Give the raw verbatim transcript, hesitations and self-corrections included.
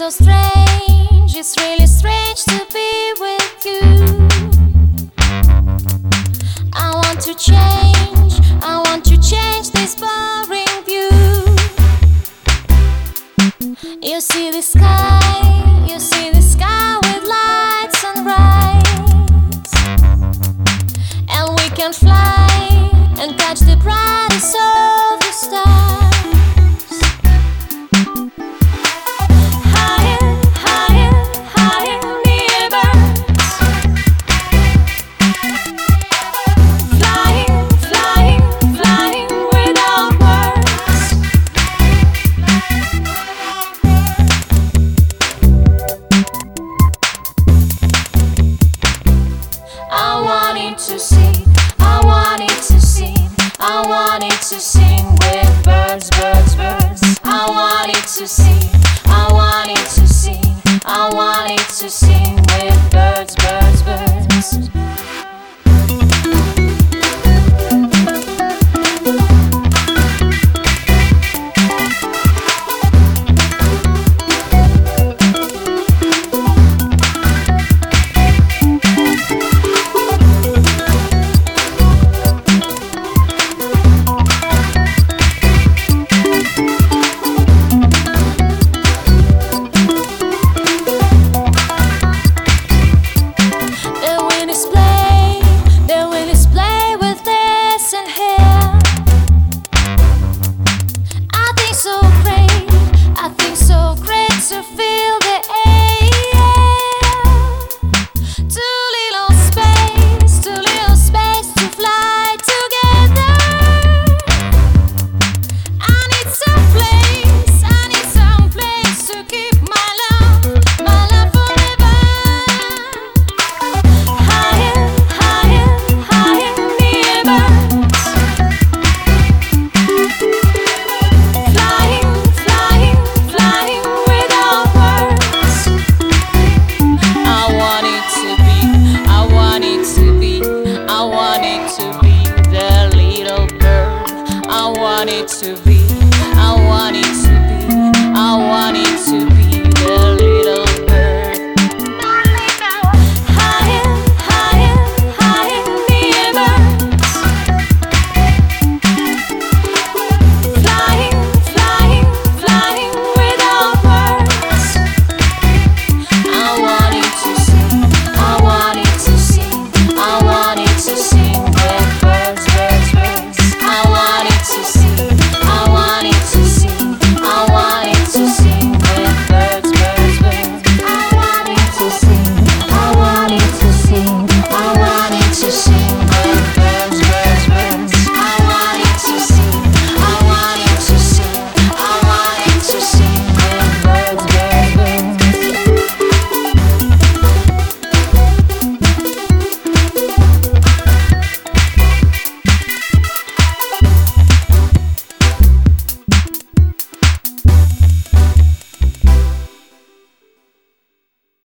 so strange, it's really strange to be with you. I want to change, I want to change this boring view. You see the sky, you see the sky with light sunrise, and we can fly and catch the brightest sun.